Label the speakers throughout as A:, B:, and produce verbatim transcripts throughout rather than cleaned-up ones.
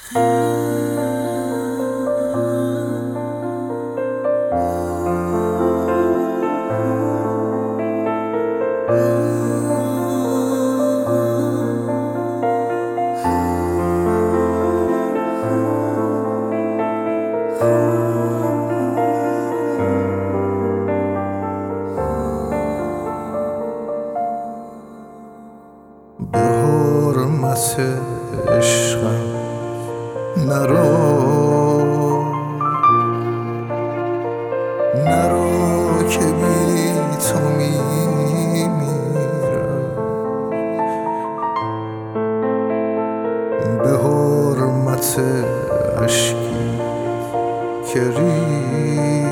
A: به حرمت عشقم نرو نرو که بی تو میمیرم. به حرمت عشقی که ریخت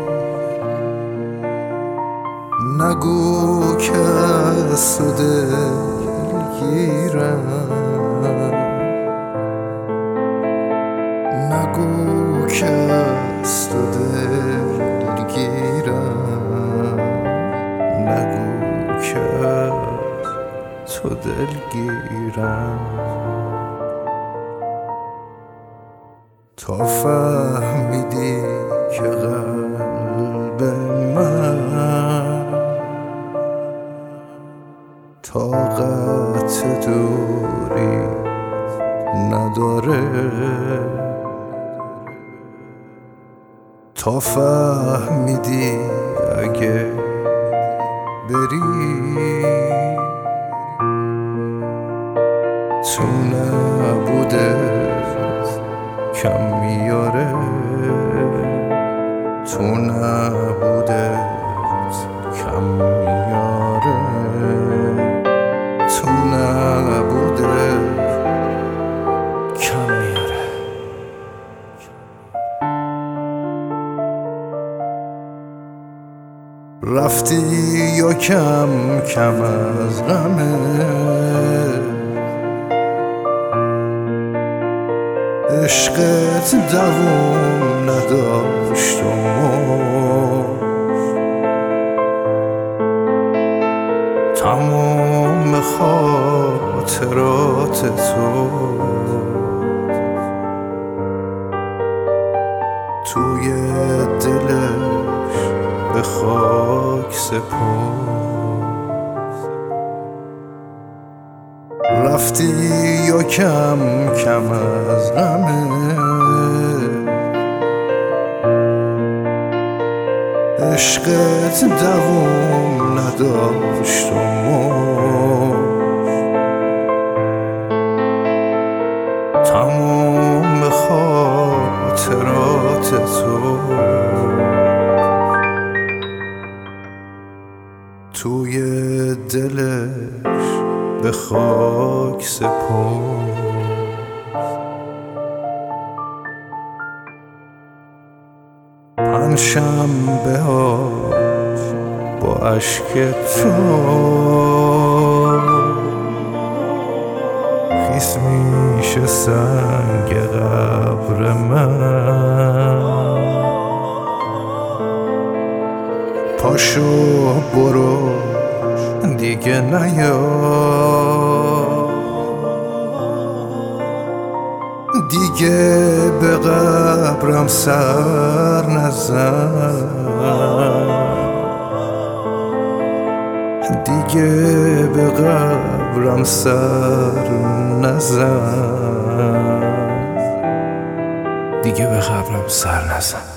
A: نگو که از تو دلگیرم، نگو که از تو دلگیرم، نگو که از تو دلگیرم. تا فهمیدی که قلب من طاقت دوری نداره، تا فهمیدی اگه بری تو نبوده کم میاره، تو نبوده کم میاره، تو نبوده کم میاره. رفتی یا کم کم از غمه عشقت دوام نداشت و تمام خاطرات تو توی دلش به خاک سپرد. رفتی یا کم کم از غمه عشقت دوام نداشت و تمام خاطرات تو توی دلش به خاک سپرد. پنجشنبه ها با اشک تو خیس میشه سنگ قبر من. پاشو برو دیگه نیا، دیگه به قبرم سر نزن، دیگه به قبرم سر نزن، دیگه به قبرم سر نزن.